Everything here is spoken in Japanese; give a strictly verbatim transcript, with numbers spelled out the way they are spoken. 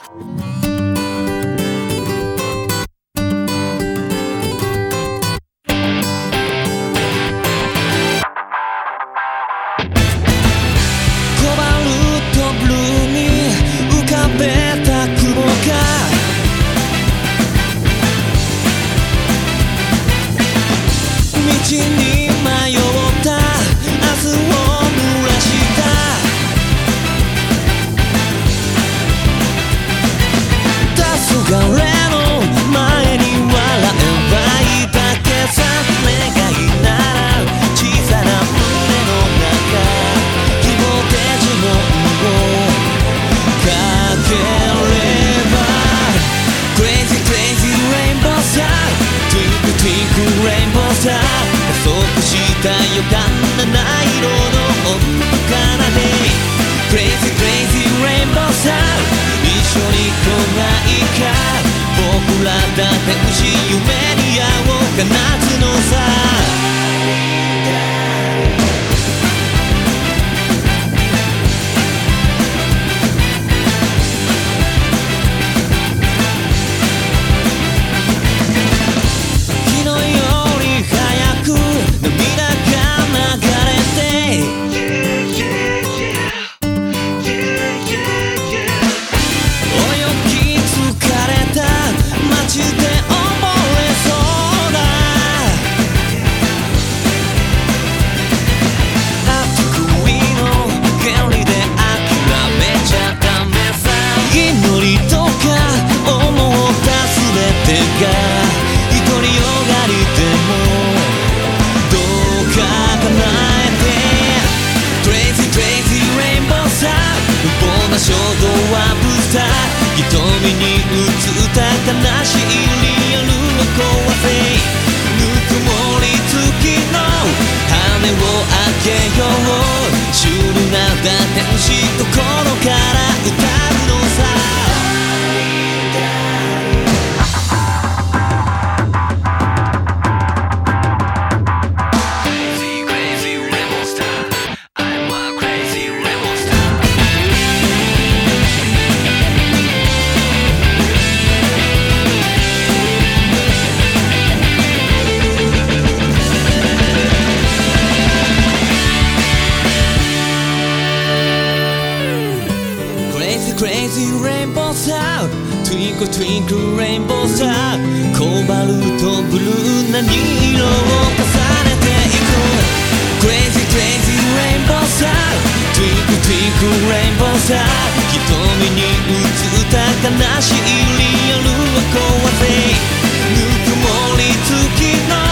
道に迷った明日を濡らした黄昏の前に笑えばいいだけさ願いなら小さな胸の中希望で呪文をかければ Crazy crazy rainbow star Twinkle twinkle rainbow star加速した予感七色の音からね Crazy crazy rainbow star 一緒に来ないか僕らだって星夢に会おうか夏のさ衝動はブスター瞳に映った悲しいリアルを壊せぬくもり付きの羽をあげようシュールな打天使心から歌うのさCrazy rainbow star Twinkle twinkle rainbow star コバルトブルーな二色を重ねていく Crazy crazy rainbow star Twinkle twinkle rainbow star 瞳に映った悲しいリアルを壊せぬくもり付きの